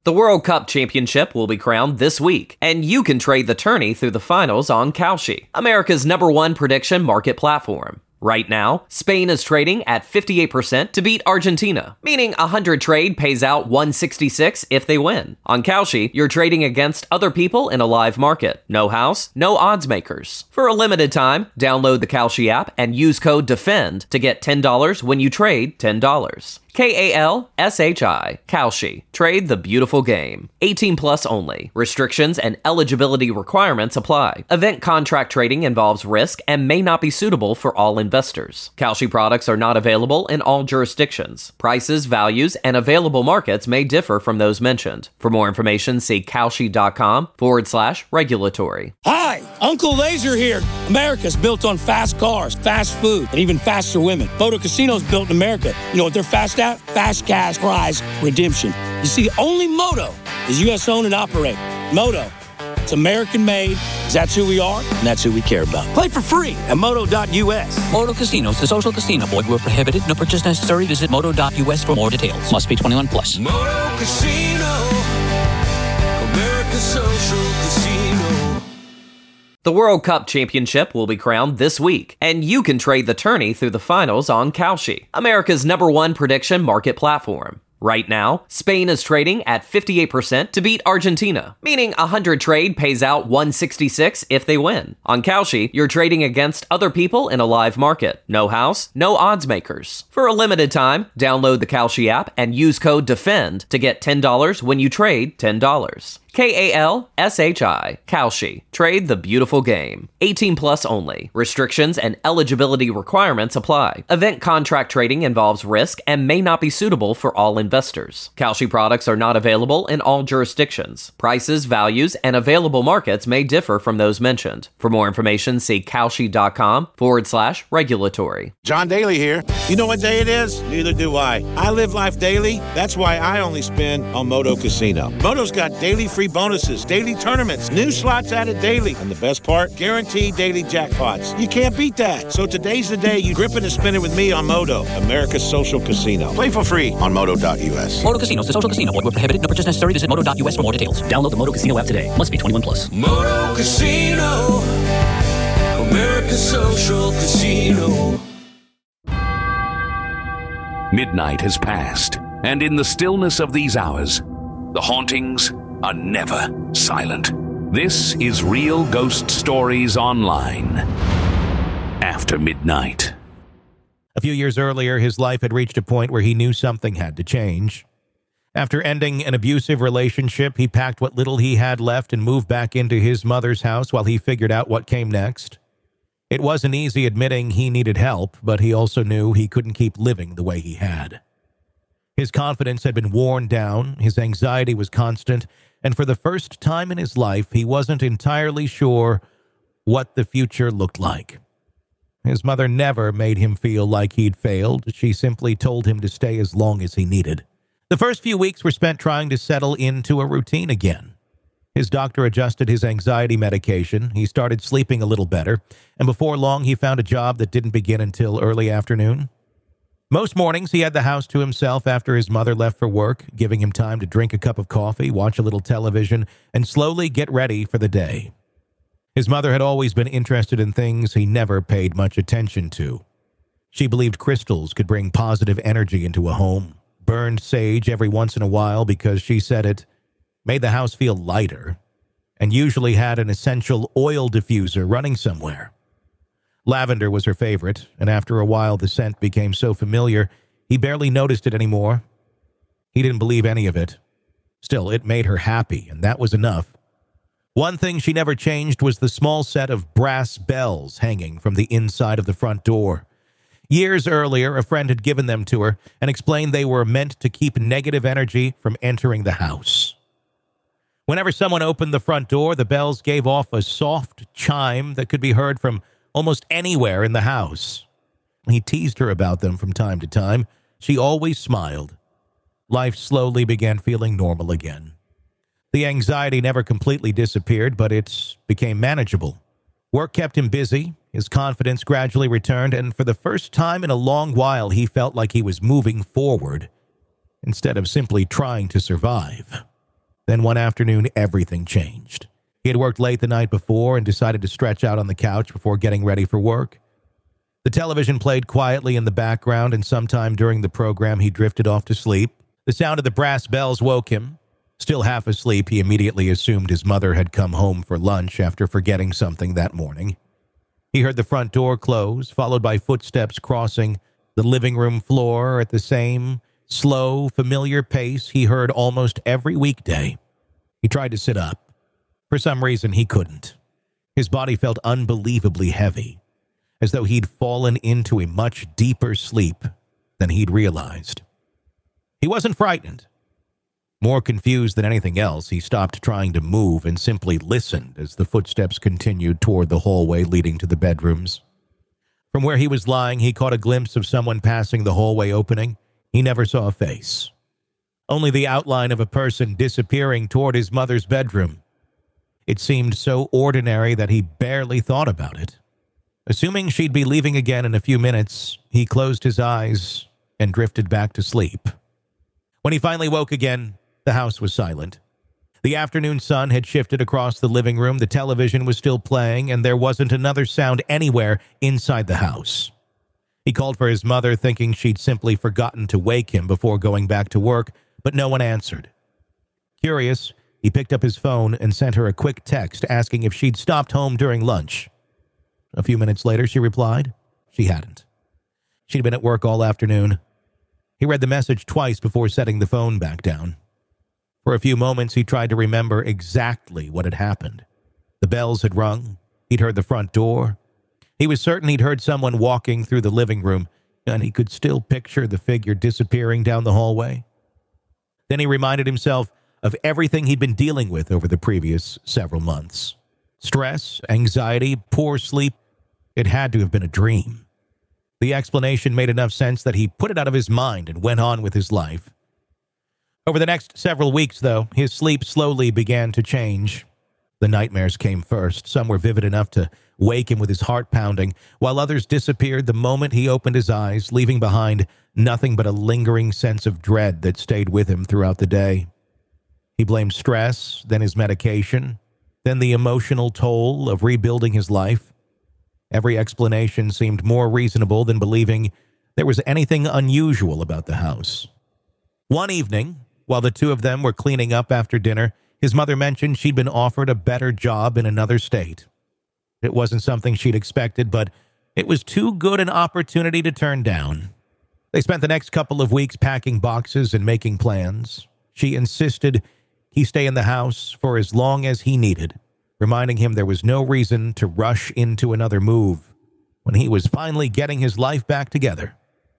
The World Cup Championship will be crowned this week, and you can trade the tourney through the finals on Kalshi, America's #1 prediction market platform. Right now, Spain is trading at 58% to beat Argentina, meaning 100 trade pays out 166 if they win. On Kalshi, you're trading against other people in a live market. No house, no odds makers. For a limited time, download the Kalshi app and use code DEFEND to get $10 when you trade $10. Kalshi. Kalshi. Trade the beautiful game. 18 plus only. Restrictions and eligibility requirements apply. Event contract trading involves risk and may not be suitable for all investors. Kalshi products are not available in all jurisdictions. Prices, values, and available markets may differ from those mentioned. For more information, see Kalshi.com/regulatory. Hi, Uncle Laser here. America's built on fast cars, fast food, and even faster women. Moto Casino's built in America. You know what they're fast at? Fast cash prize redemption. You see, only Moto is U.S. owned and operated. Moto, it's American made. That's who we are, and that's who we care about. Play for free at moto.us. Moto Casino is a social casino. Void where prohibited. No purchase necessary. Visit moto.us for more details. Must be 21 plus. Moto Casino, America's social casino. The World Cup Championship will be crowned this week, and you can trade the tourney through the finals on Kalshi, America's #1 prediction market platform. Right now, Spain is trading at 58% to beat Argentina, meaning 100 trade pays out 166 if they win. On Kalshi, you're trading against other people in a live market. No house, no odds makers. For a limited time, download the Kalshi app and use code DEFEND to get $10 when you trade $10. Kalshi. Kalshi. Trade the beautiful game. 18 plus only. Restrictions and eligibility requirements apply. Event contract trading involves risk and may not be suitable for all investors. Kalshi products are not available in all jurisdictions. Prices, values, and available markets may differ from those mentioned. For more information, see Kalshi.com/regulatory. John Daly here. You know what day it is? Neither do I. I live life daily. That's why I only spin on Moto Casino. Moto's got daily free bonuses, daily tournaments, new slots added daily, and the best part, guaranteed daily jackpots. You can't beat that. So today's the day you grip it and spin it with me on Moto, America's social casino. Play for free on moto.us. Moto Casino is a social casino. Void where prohibited. No purchase necessary. Visit moto.us for more details. Download the Moto Casino app today. Must be 21 plus. Moto Casino, America's social casino. Midnight has passed, and in the stillness of these hours, the hauntings are never silent. This is Real Ghost Stories Online. After midnight. A few years earlier, his life had reached a point where he knew something had to change. After ending an abusive relationship, he packed what little he had left and moved back into his mother's house while he figured out what came next. It wasn't easy admitting he needed help, but he also knew he couldn't keep living the way he had. His confidence had been worn down, his anxiety was constant, and for the first time in his life, he wasn't entirely sure what the future looked like. His mother never made him feel like he'd failed. She simply told him to stay as long as he needed. The first few weeks were spent trying to settle into a routine again. His doctor adjusted his anxiety medication, he started sleeping a little better, and before long he found a job that didn't begin until early afternoon. Most mornings he had the house to himself after his mother left for work, giving him time to drink a cup of coffee, watch a little television, and slowly get ready for the day. His mother had always been interested in things he never paid much attention to. She believed crystals could bring positive energy into a home, burned sage every once in a while because she said it made the house feel lighter, and usually had an essential oil diffuser running somewhere. Lavender was her favorite, and after a while the scent became so familiar, he barely noticed it anymore. He didn't believe any of it. Still, it made her happy, and that was enough. One thing she never changed was the small set of brass bells hanging from the inside of the front door. Years earlier, a friend had given them to her and explained they were meant to keep negative energy from entering the house. Whenever someone opened the front door, the bells gave off a soft chime that could be heard from almost anywhere in the house. He teased her about them from time to time. She always smiled. Life slowly began feeling normal again. The anxiety never completely disappeared, but it became manageable. Work kept him busy, his confidence gradually returned, and for the first time in a long while, he felt like he was moving forward instead of simply trying to survive. Then one afternoon, everything changed. He had worked late the night before and decided to stretch out on the couch before getting ready for work. The television played quietly in the background, and sometime during the program, he drifted off to sleep. The sound of the brass bells woke him. Still half asleep, he immediately assumed his mother had come home for lunch after forgetting something that morning. He heard the front door close, followed by footsteps crossing the living room floor at the same slow, familiar pace he heard almost every weekday. He tried to sit up. For some reason, he couldn't. His body felt unbelievably heavy, as though he'd fallen into a much deeper sleep than he'd realized. He wasn't frightened. More confused than anything else, he stopped trying to move and simply listened as the footsteps continued toward the hallway leading to the bedrooms. From where he was lying, he caught a glimpse of someone passing the hallway opening. He never saw a face. Only the outline of a person disappearing toward his mother's bedroom. It seemed so ordinary that he barely thought about it. Assuming she'd be leaving again in a few minutes, he closed his eyes and drifted back to sleep. When he finally woke again, the house was silent. The afternoon sun had shifted across the living room, the television was still playing, and there wasn't another sound anywhere inside the house. He called for his mother, thinking she'd simply forgotten to wake him before going back to work, but no one answered. Curious, he picked up his phone and sent her a quick text asking if she'd stopped home during lunch. A few minutes later, she replied, she hadn't. She'd been at work all afternoon. He read the message twice before setting the phone back down. For a few moments, he tried to remember exactly what had happened. The bells had rung. He'd heard the front door. He was certain he'd heard someone walking through the living room, and he could still picture the figure disappearing down the hallway. Then he reminded himself of everything he'd been dealing with over the previous several months. Stress, anxiety, poor sleep. It had to have been a dream. The explanation made enough sense that he put it out of his mind and went on with his life. Over the next several weeks, though, his sleep slowly began to change. The nightmares came first. Some were vivid enough to wake him with his heart pounding, while others disappeared the moment he opened his eyes, leaving behind nothing but a lingering sense of dread that stayed with him throughout the day. He blamed stress, then his medication, then the emotional toll of rebuilding his life. Every explanation seemed more reasonable than believing there was anything unusual about the house. One evening, while the two of them were cleaning up after dinner, his mother mentioned she'd been offered a better job in another state. It wasn't something she'd expected, but it was too good an opportunity to turn down. They spent the next couple of weeks packing boxes and making plans. She insisted he stay in the house for as long as he needed, reminding him there was no reason to rush into another move when he was finally getting his life back together.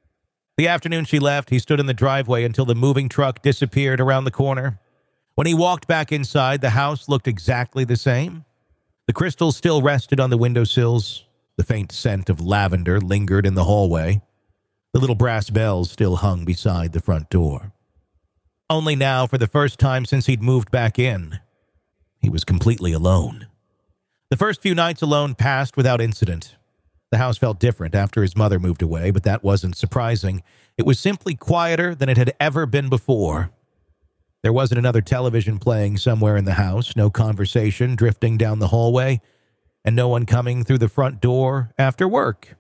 The afternoon she left, he stood in the driveway until the moving truck disappeared around the corner. When he walked back inside, the house looked exactly the same. The crystals still rested on the windowsills. The faint scent of lavender lingered in the hallway. The little brass bells still hung beside the front door. Only now, for the first time since he'd moved back in, he was completely alone. The first few nights alone passed without incident. The house felt different after his mother moved away, but that wasn't surprising. It was simply quieter than it had ever been before. There wasn't another television playing somewhere in the house, no conversation drifting down the hallway, and no one coming through the front door after work.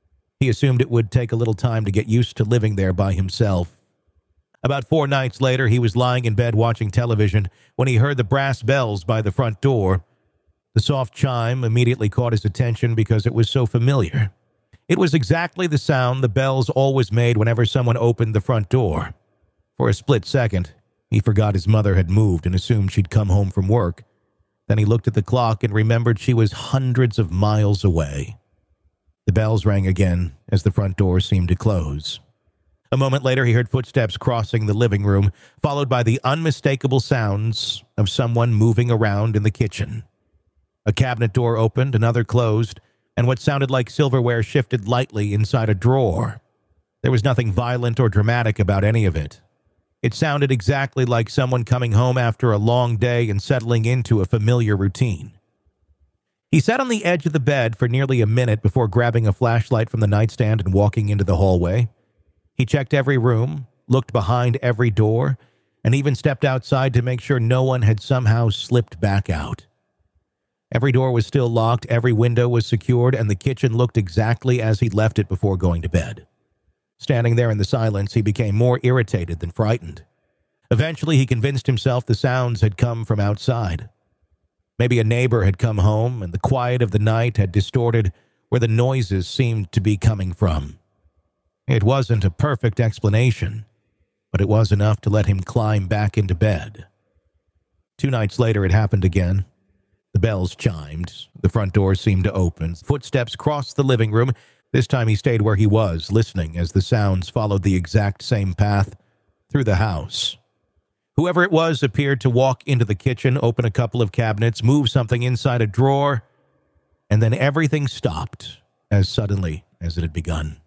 He assumed it would take a little time to get used to living there by himself. About 4 nights later, he was lying in bed watching television when he heard the brass bells by the front door. The soft chime immediately caught his attention because it was so familiar. It was exactly the sound the bells always made whenever someone opened the front door. For a split second, he forgot his mother had moved and assumed she'd come home from work. Then he looked at the clock and remembered she was hundreds of miles away. The bells rang again as the front door seemed to close. A moment later, he heard footsteps crossing the living room, followed by the unmistakable sounds of someone moving around in the kitchen. A cabinet door opened, another closed, and what sounded like silverware shifted lightly inside a drawer. There was nothing violent or dramatic about any of it. It sounded exactly like someone coming home after a long day and settling into a familiar routine. He sat on the edge of the bed for nearly a minute before grabbing a flashlight from the nightstand and walking into the hallway. He checked every room, looked behind every door, and even stepped outside to make sure no one had somehow slipped back out. Every door was still locked, every window was secured, and the kitchen looked exactly as he'd left it before going to bed. Standing there in the silence, he became more irritated than frightened. Eventually, he convinced himself the sounds had come from outside. Maybe a neighbor had come home, and the quiet of the night had distorted where the noises seemed to be coming from. It wasn't a perfect explanation, but it was enough to let him climb back into bed. 2 nights later, it happened again. The bells chimed. The front door seemed to open. Footsteps crossed the living room. This time he stayed where he was, listening as the sounds followed the exact same path through the house. Whoever it was appeared to walk into the kitchen, open a couple of cabinets, move something inside a drawer, and then everything stopped as suddenly as it had begun.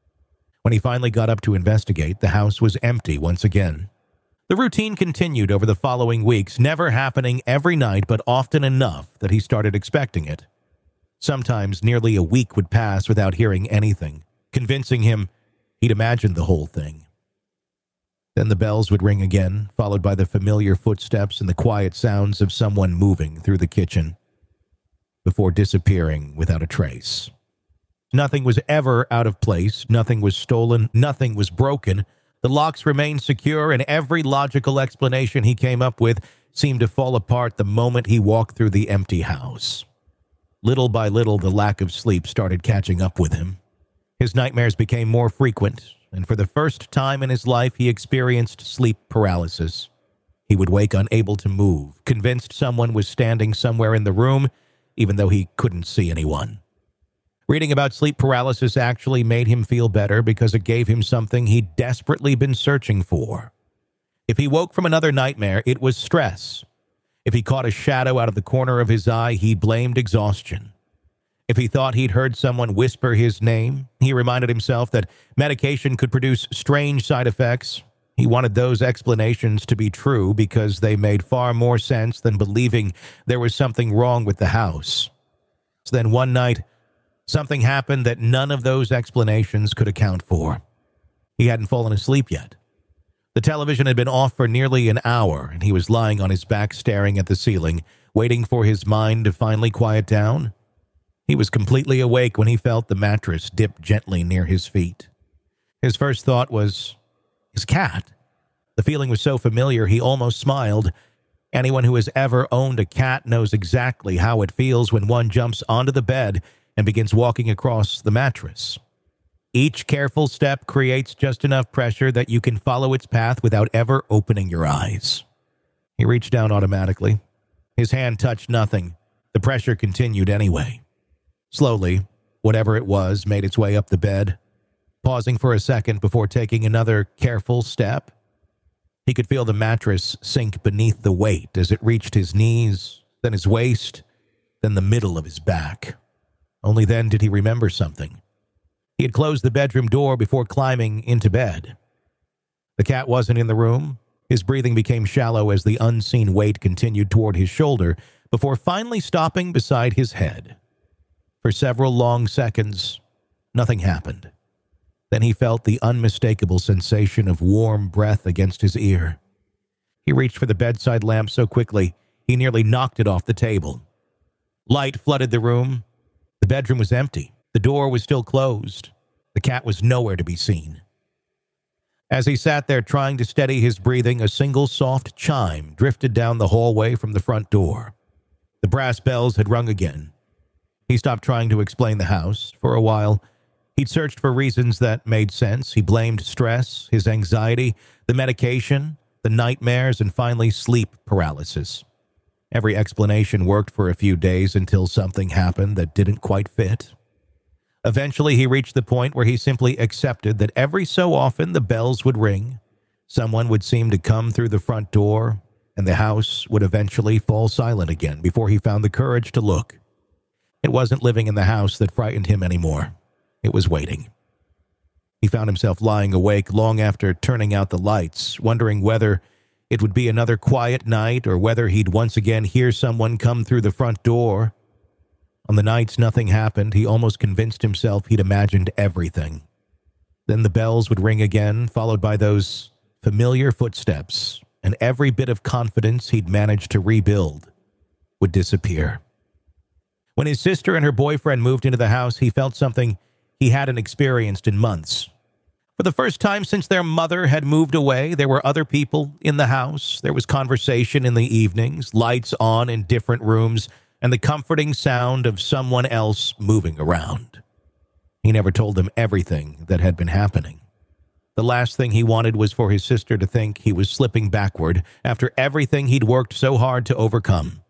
When he finally got up to investigate, the house was empty once again. The routine continued over the following weeks, never happening every night, but often enough that he started expecting it. Sometimes nearly a week would pass without hearing anything, convincing him he'd imagined the whole thing. Then the bells would ring again, followed by the familiar footsteps and the quiet sounds of someone moving through the kitchen, before disappearing without a trace. Nothing was ever out of place, nothing was stolen, nothing was broken. The locks remained secure, and every logical explanation he came up with seemed to fall apart the moment he walked through the empty house. Little by little, the lack of sleep started catching up with him. His nightmares became more frequent, and for the first time in his life, he experienced sleep paralysis. He would wake unable to move, convinced someone was standing somewhere in the room, even though he couldn't see anyone. Reading about sleep paralysis actually made him feel better because it gave him something he'd desperately been searching for. If he woke from another nightmare, it was stress. If he caught a shadow out of the corner of his eye, he blamed exhaustion. If he thought he'd heard someone whisper his name, he reminded himself that medication could produce strange side effects. He wanted those explanations to be true because they made far more sense than believing there was something wrong with the house. So then one night, something happened that none of those explanations could account for. He hadn't fallen asleep yet. The television had been off for nearly an hour, and he was lying on his back staring at the ceiling, waiting for his mind to finally quiet down. He was completely awake when he felt the mattress dip gently near his feet. His first thought was, his cat. The feeling was so familiar he almost smiled. Anyone who has ever owned a cat knows exactly how it feels when one jumps onto the bed and begins walking across the mattress. Each careful step creates just enough pressure that you can follow its path without ever opening your eyes. He reached down automatically. His hand touched nothing. The pressure continued anyway. Slowly, whatever it was made its way up the bed, pausing for a second before taking another careful step. He could feel the mattress sink beneath the weight as it reached his knees, then his waist, then the middle of his back. Only then did he remember something. He had closed the bedroom door before climbing into bed. The cat wasn't in the room. His breathing became shallow as the unseen weight continued toward his shoulder before finally stopping beside his head. For several long seconds, nothing happened. Then he felt the unmistakable sensation of warm breath against his ear. He reached for the bedside lamp so quickly, he nearly knocked it off the table. Light flooded the room. The bedroom was empty. The door was still closed. The cat was nowhere to be seen. As he sat there trying to steady his breathing, a single soft chime drifted down the hallway from the front door. The brass bells had rung again. He stopped trying to explain the house. For a while, he'd searched for reasons that made sense. He blamed stress, his anxiety, the medication, the nightmares, and finally sleep paralysis. Every explanation worked for a few days until something happened that didn't quite fit. Eventually, he reached the point where he simply accepted that every so often the bells would ring, someone would seem to come through the front door, and the house would eventually fall silent again before he found the courage to look. It wasn't living in the house that frightened him anymore. It was waiting. He found himself lying awake long after turning out the lights, wondering whether it would be another quiet night or whether he'd once again hear someone come through the front door. On the nights nothing happened, he almost convinced himself he'd imagined everything. Then the bells would ring again, followed by those familiar footsteps, and every bit of confidence he'd managed to rebuild would disappear. When his sister and her boyfriend moved into the house, he felt something he hadn't experienced in months. For the first time since their mother had moved away, there were other people in the house. There was conversation in the evenings, lights on in different rooms, and the comforting sound of someone else moving around. He never told them everything that had been happening. The last thing he wanted was for his sister to think he was slipping backward after everything he'd worked so hard to overcome.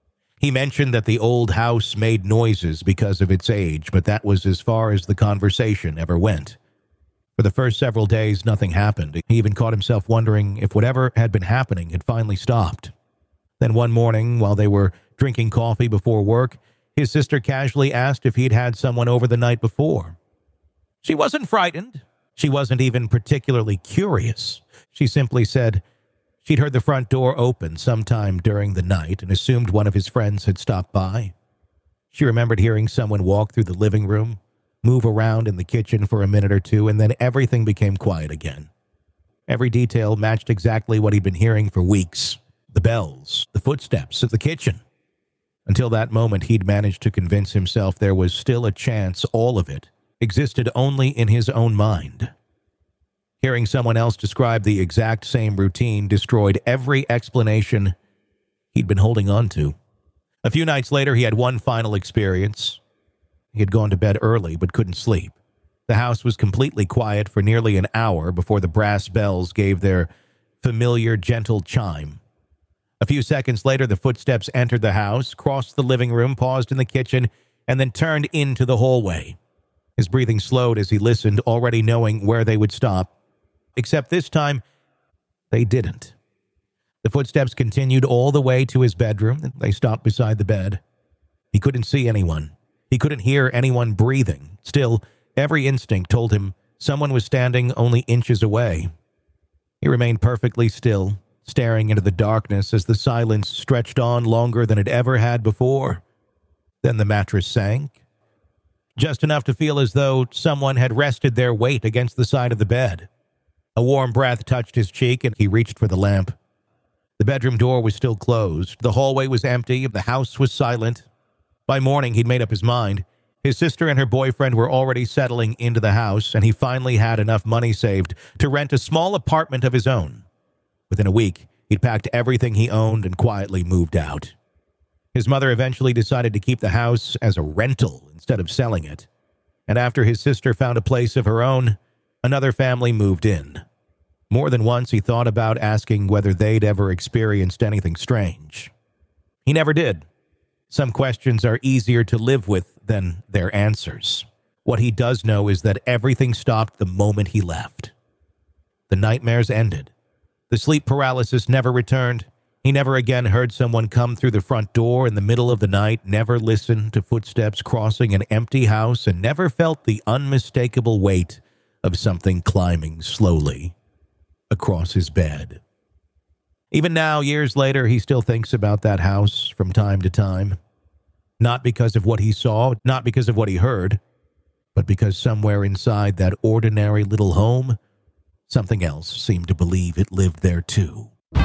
He mentioned that the old house made noises because of its age, but that was as far as the conversation ever went. For the first several days, nothing happened. He even caught himself wondering if whatever had been happening had finally stopped. Then one morning, while they were drinking coffee before work, his sister casually asked if he'd had someone over the night before. She wasn't frightened. She wasn't even particularly curious. She simply said she'd heard the front door open sometime during the night and assumed one of his friends had stopped by. She remembered hearing someone walk through the living room, move around in the kitchen for a minute or two, and then everything became quiet again. Every detail matched exactly what he'd been hearing for weeks. The bells, the footsteps at the kitchen. Until that moment, he'd managed to convince himself there was still a chance all of it existed only in his own mind. Hearing someone else describe the exact same routine destroyed every explanation he'd been holding on to. A few nights later, he had one final experience. He had gone to bed early but couldn't sleep. The house was completely quiet for nearly an hour before the brass bells gave their familiar, gentle chime. A few seconds later, the footsteps entered the house, crossed the living room, paused in the kitchen, and then turned into the hallway. His breathing slowed as he listened, already knowing where they would stop. Except this time, they didn't. The footsteps continued all the way to his bedroom. They stopped beside the bed. He couldn't see anyone. He couldn't hear anyone breathing. Still, every instinct told him someone was standing only inches away. He remained perfectly still, staring into the darkness as the silence stretched on longer than it ever had before. Then the mattress sank, just enough to feel as though someone had rested their weight against the side of the bed. A warm breath touched his cheek, and he reached for the lamp. The bedroom door was still closed. The hallway was empty. The house was silent. By morning, he'd made up his mind. His sister and her boyfriend were already settling into the house, and he finally had enough money saved to rent a small apartment of his own. Within a week, he'd packed everything he owned and quietly moved out. His mother eventually decided to keep the house as a rental instead of selling it. And after his sister found a place of her own, another family moved in. More than once, he thought about asking whether they'd ever experienced anything strange. He never did. Some questions are easier to live with than their answers. What he does know is that everything stopped the moment he left. The nightmares ended. The sleep paralysis never returned. He never again heard someone come through the front door in the middle of the night, never listened to footsteps crossing an empty house, and never felt the unmistakable weight of something climbing slowly across his bed. Even now, years later, he still thinks about that house from time to time. Not because of what he saw, not because of what he heard, but because somewhere inside that ordinary little home, something else seemed to believe it lived there too.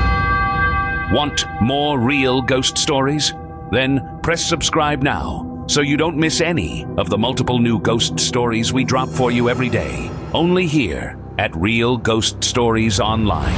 Want more real ghost stories? Then press subscribe now so you don't miss any of the multiple new ghost stories we drop for you every day. Only here at Real Ghost Stories Online.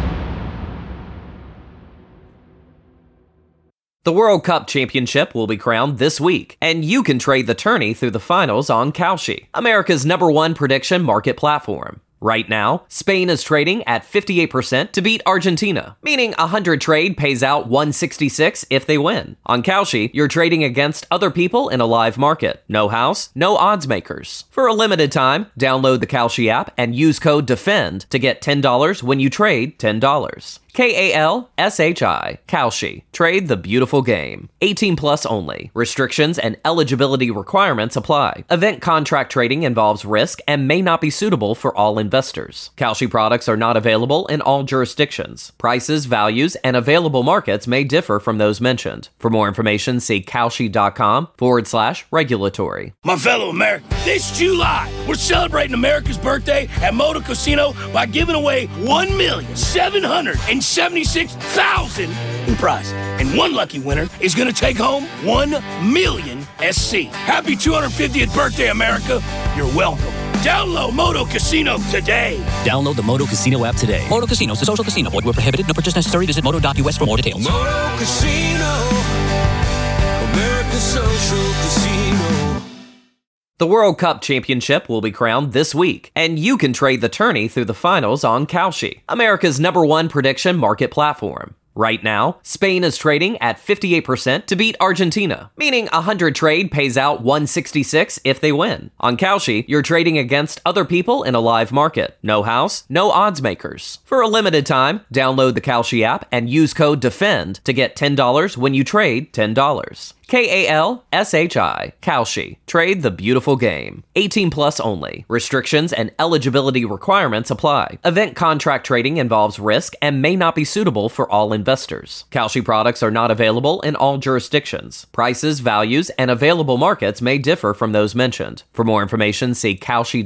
The World Cup Championship will be crowned this week, and you can trade the tourney through the finals on Kalshi, America's #1 prediction market platform. Right now, Spain is trading at 58% to beat Argentina, meaning 100 trade pays out 166 if they win. On Kalshi, you're trading against other people in a live market. No house, no odds makers. For a limited time, download the Kalshi app and use code DEFEND to get $10 when you trade $10. Kalshi. Kalshi. Trade the beautiful game. 18 plus only. Restrictions and eligibility requirements apply. Event contract trading involves risk and may not be suitable for all investors. Kalshi products are not available in all jurisdictions. Prices, values, and available markets may differ from those mentioned. For more information, see Kalshi.com/regulatory. My fellow Americans, this July, we're celebrating America's birthday at Moto Casino by giving away $1,760,000 $176,000 in prizes. And one lucky winner is going to take home $1 million SC. Happy 250th birthday, America. You're welcome. Download Moto Casino today. Download the Moto Casino app today. Moto Casino is a social casino. Void where prohibited. No purchase necessary. Visit moto.us for more details. Moto Casino, America's social casino. The World Cup Championship will be crowned this week, and you can trade the tourney through the finals on Kalshi, America's #1 prediction market platform. Right now, Spain is trading at 58% to beat Argentina, meaning 100 trade pays out 166 if they win. On Kalshi, you're trading against other people in a live market. No house, no odds makers. For a limited time, download the Kalshi app and use code DEFEND to get $10 when you trade $10. KALSHI, Kalshi. Trade the beautiful game. 18 plus only. Restrictions and eligibility requirements apply. Event contract trading involves risk and may not be suitable for all investors. Kalshi products are not available in all jurisdictions. Prices, values, and available markets may differ from those mentioned. For more information, see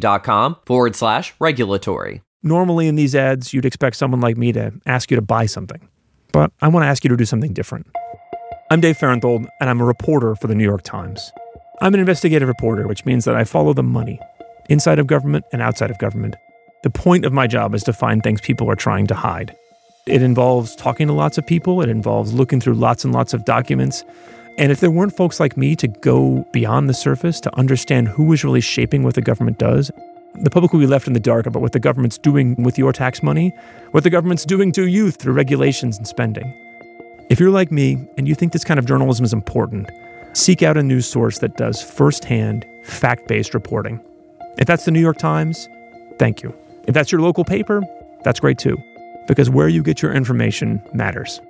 kalshi.com/regulatory. Normally in these ads, you'd expect someone like me to ask you to buy something. But I want to ask you to do something different. I'm Dave Farenthold, and I'm a reporter for the New York Times. I'm an investigative reporter, which means that I follow the money, inside of government and outside of government. The point of my job is to find things people are trying to hide. It involves talking to lots of people. It involves looking through lots and lots of documents. And if there weren't folks like me to go beyond the surface to understand who is really shaping what the government does, the public will be left in the dark about what the government's doing with your tax money, what the government's doing to you through regulations and spending. If you're like me and you think this kind of journalism is important, seek out a news source that does firsthand, fact-based reporting. If that's the New York Times, thank you. If that's your local paper, that's great too, because where you get your information matters.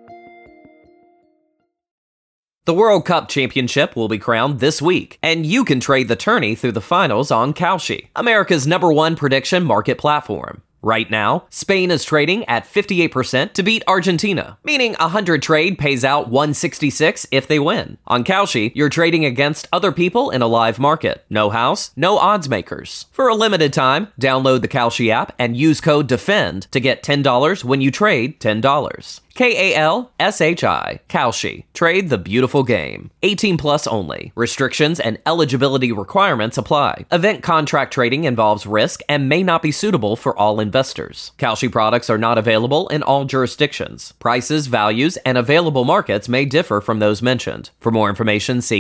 The World Cup Championship will be crowned this week, and you can trade the tourney through the finals on Kalshi, America's #1 prediction market platform. Right now, Spain is trading at 58% to beat Argentina, meaning 100 trade pays out 166 if they win. On Kalshi, you're trading against other people in a live market. No house, no odds makers. For a limited time, download the Kalshi app and use code DEFEND to get $10 when you trade $10. KALSHI, Kalshi. Trade the beautiful game. 18 plus only. Restrictions and eligibility requirements apply. Event contract trading involves risk and may not be suitable for all investors. Kalshi products are not available in all jurisdictions. Prices, values, and available markets may differ from those mentioned. For more information, see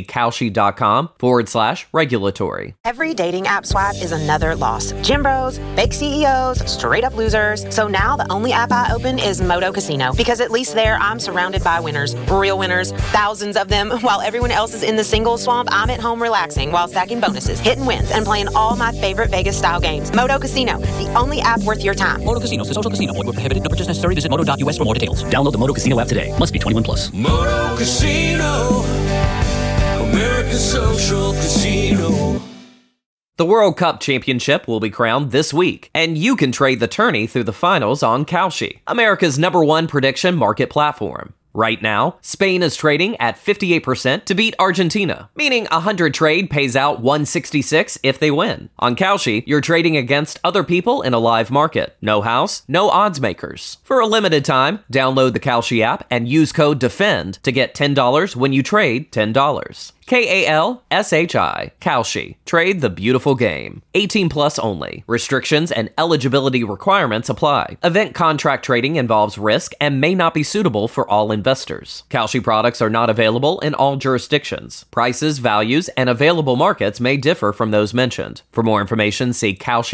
kalshi.com/regulatory. Every dating app swipe is another loss. Gym bros, fake CEOs, straight up losers. So now the only app I open is Moto Casino, because at least there I'm surrounded by winners, real winners, thousands of them. While everyone else is in the single swamp, I'm at home relaxing while stacking bonuses, hitting wins, and playing all my favorite Vegas-style games. Moto Casino, the only app worth your time. Moto Casino is a social casino. Void where prohibited. No purchase necessary. Visit moto.us for more details. Download the Moto Casino app today. Must be 21 plus. Moto Casino, America's social casino. The World Cup Championship will be crowned this week, and you can trade the tourney through the finals on Kalshi, America's #1 prediction market platform. Right now, Spain is trading at 58% to beat Argentina, meaning 100 trade pays out 166 if they win. On Kalshi, you're trading against other people in a live market. No house, no odds makers. For a limited time, download the Kalshi app and use code DEFEND to get $10 when you trade $10. KALSHI, Kalshi. Trade the beautiful game. 18 plus only. Restrictions and eligibility requirements apply. Event contract trading involves risk and may not be suitable for all investors. Kalshi products are not available in all jurisdictions. Prices, values, and available markets may differ from those mentioned. For more information, see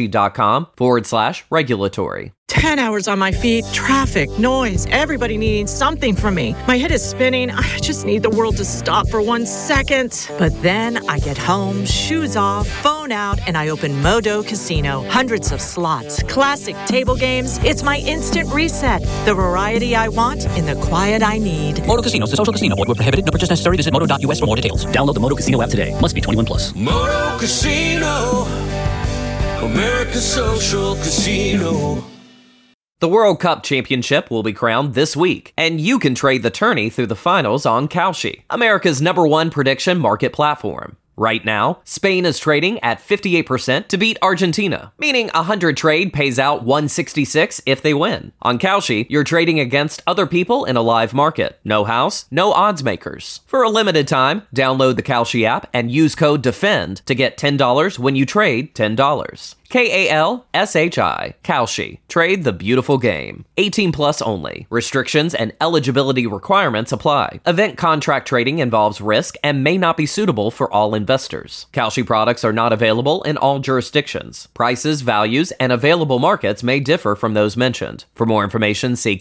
kalshi.com/regulatory. 10 hours on my feet, traffic, noise, everybody needing something from me. My head is spinning. I just need the world to stop for 1 second. But then I get home, shoes off, phone out, and I open Moto Casino. Hundreds of slots, classic table games. It's my instant reset. The variety I want in the quiet I need. Moto Casino is a social casino. Void where prohibited. No purchase necessary. Visit moto.us for more details. Download the Moto Casino app today. Must be 21 plus. Moto Casino, America's social casino. The World Cup Championship will be crowned this week, and you can trade the tourney through the finals on Kalshi, America's #1 prediction market platform. Right now, Spain is trading at 58% to beat Argentina, meaning 100 trade pays out 166 if they win. On Kalshi, you're trading against other people in a live market. No house, no odds makers. For a limited time, download the Kalshi app and use code DEFEND to get $10 when you trade $10. Kalshi. Kalshi. Trade the beautiful game. 18 plus only. Restrictions and eligibility requirements apply. Event contract trading involves risk and may not be suitable for all investors. Kalshi products are not available in all jurisdictions. Prices, values, and available markets may differ from those mentioned. For more information, see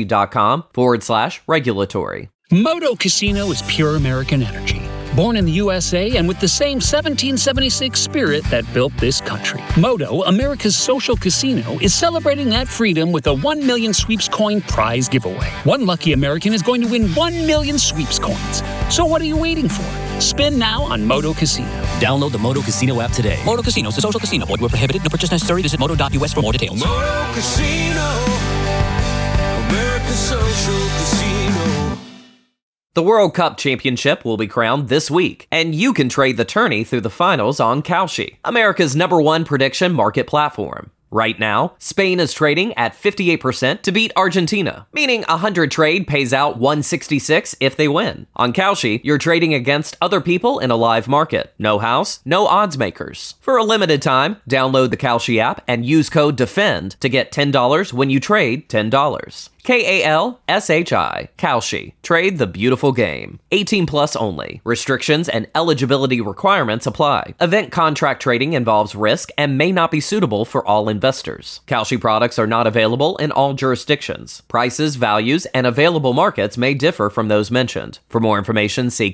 Kalshi.com/regulatory. Moto Casino is pure American energy. Born in the USA and with the same 1776 spirit that built this country. Moto, America's social casino, is celebrating that freedom with a 1 million sweeps coin prize giveaway. One lucky American is going to win 1 million sweeps coins. So what are you waiting for? Spin now on Moto Casino. Download the Moto Casino app today. Moto Casino is a social casino. Void where prohibited. No purchase necessary. Visit moto.us for more details. Moto Casino, America's social casino. The World Cup Championship will be crowned this week, and you can trade the tourney through the finals on Kalshi, America's #1 prediction market platform. Right now, Spain is trading at 58% to beat Argentina, meaning 100 trade pays out 166 if they win. On Kalshi, you're trading against other people in a live market. No house, no odds makers. For a limited time, download the Kalshi app and use code DEFEND to get $10 when you trade $10. Kalshi. Kalshi. Trade the beautiful game. 18 plus only. Restrictions and eligibility requirements apply. Event contract trading involves risk and may not be suitable for all investors. Kalshi products are not available in all jurisdictions. Prices, values, and available markets may differ from those mentioned. For more information, see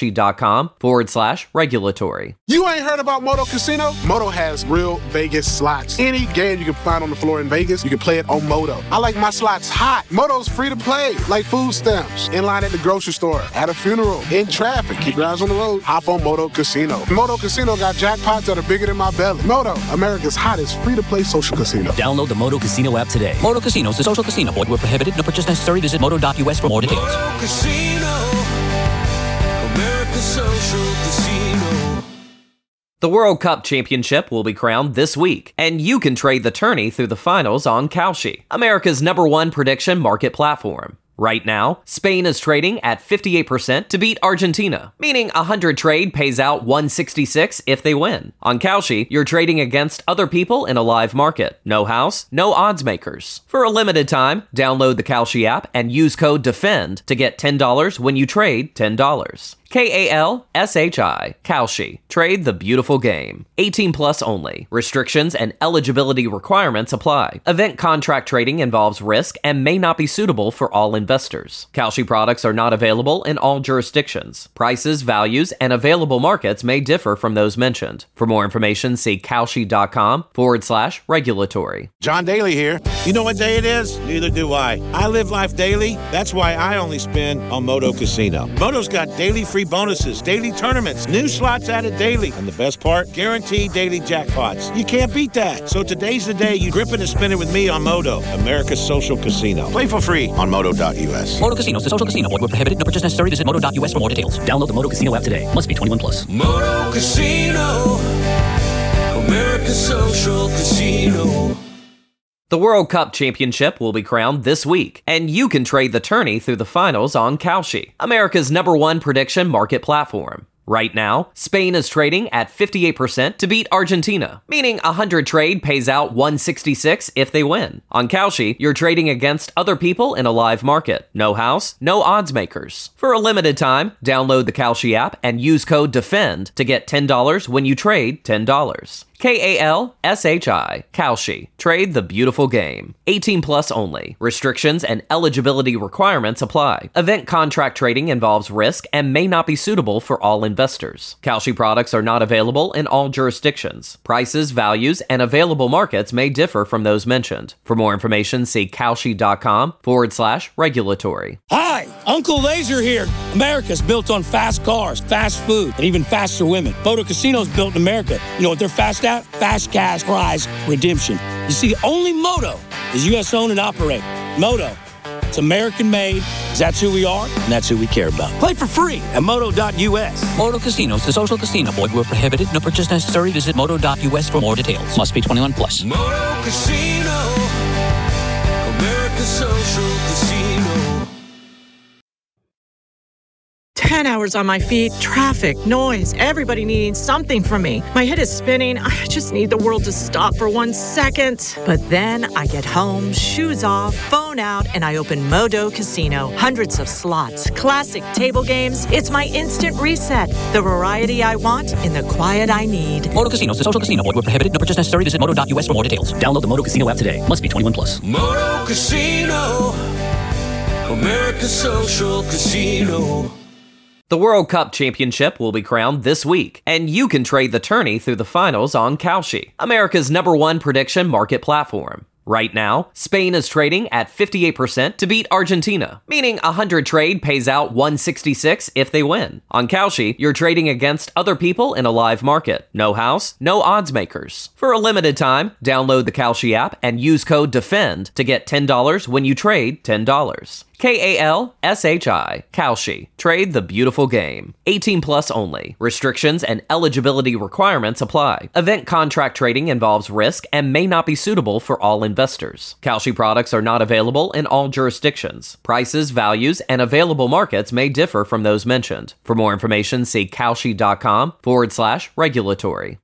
Kalshi.com/regulatory. You ain't heard about Moto Casino? Moto has real Vegas slots. Any game you can find on the floor in Vegas, you can play it on Moto. I like my slots hot. Moto's free to play, like food stamps, in line at the grocery store, at a funeral, in traffic. Keep your eyes on the road. Hop on Moto Casino. Moto Casino got jackpots that are bigger than my belly. Moto, America's hottest free-to-play social casino. Download the Moto Casino app today. Moto Casino is a social casino. Void where prohibited. No purchase necessary. Visit moto.us for more details. Moto Casino, America's social casino. The World Cup Championship will be crowned this week, and you can trade the tourney through the finals on Kalshi, America's #1 prediction market platform. Right now, Spain is trading at 58% to beat Argentina, meaning 100 trade pays out 166 if they win. On Kalshi, you're trading against other people in a live market. No house, no odds makers. For a limited time, download the Kalshi app and use code DEFEND to get $10 when you trade $10. Kalshi. Kalshi. Trade the beautiful game. 18 plus only. Restrictions and eligibility requirements apply. Event contract trading involves risk and may not be suitable for all investors. Kalshi products are not available in all jurisdictions. Prices, values, and available markets may differ from those mentioned. For more information, see Kalshi.com/regulatory. John Daly here. You know what day it is? Neither do I. I live life daily. That's why I only spin on Moto Casino. Moto's got daily free bonuses, daily tournaments, new slots added daily, and the best part, guaranteed daily jackpots. You can't beat that. So today's the day you grip it and spin it with me on Moto, America's social casino. Play for free on moto.us. Moto Casino is a social casino. Void where prohibited. No purchase necessary. Visit moto.us for more details. Download the Moto Casino app today. Must be 21 plus. Moto Casino, America's social casino. The World Cup Championship will be crowned this week, and you can trade the tourney through the finals on Kalshi, America's #1 prediction market platform. Right now, Spain is trading at 58% to beat Argentina, meaning 100 trade pays out 166 if they win. On Kalshi, you're trading against other people in a live market. No house, no odds makers. For a limited time, download the Kalshi app and use code DEFEND to get $10 when you trade $10. Kalshi. Trade the beautiful game. 18 plus only. Restrictions and eligibility requirements apply. Event contract trading involves risk and may not be suitable for all investors. Kalshi products are not available in all jurisdictions. Prices, values, and available markets may differ from those mentioned. For more information, see Kalshi.com/regulatory. Hi, Uncle Laser here. America's built on fast cars, fast food, and even faster women. Moto Casino's built in America. You know what they're fast at? Fast cash prize redemption. You see, only Moto is U.S. owned and operated. Moto, It's American made, 'cause that's who we are, and that's who we care about. Play for free at Moto.us. Moto Casinos, the social casino. Void where prohibited. No purchase necessary. Visit Moto.us for more details. Must be 21 plus. Moto Casino, America's social casino. 10 hours on my feet, traffic, noise, everybody needing something from me. My head is spinning. I just need the world to stop for 1 second. But then I get home, shoes off, phone out, and I open Modo Casino. Hundreds of slots, classic table games. It's my instant reset. The variety I want in the quiet I need. Moto Casinos, the social casino. Void where prohibited. No purchase necessary. Visit Moto.us for more details. Download the Moto Casino app today. Must be 21 plus. Moto Casino, America's social casino. The World Cup Championship will be crowned this week, and you can trade the tourney through the finals on Kalshi, America's #1 prediction market platform. Right now, Spain is trading at 58% to beat Argentina, meaning 100 trade pays out 166 if they win. On Kalshi, you're trading against other people in a live market. No house, no odds makers. For a limited time, download the Kalshi app and use code DEFEND to get $10 when you trade $10. Kalshi, Kalshi. Trade the beautiful game. 18 plus only. Restrictions and eligibility requirements apply. Event contract trading involves risk and may not be suitable for all investors. Kalshi products are not available in all jurisdictions. Prices, values, and available markets may differ from those mentioned. For more information, see Kalshi.com/regulatory.